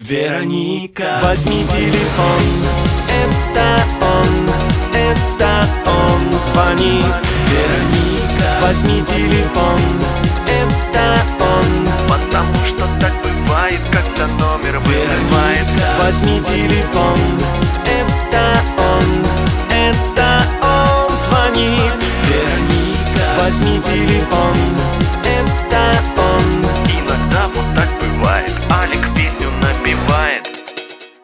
Вероника. Возьми телефон, это он звонит. Вероника. Возьми телефон, это он. Потому что так бывает, когда номер вызывает. Возьми телефон, это он звонит. Вероника. Возьми телефон, это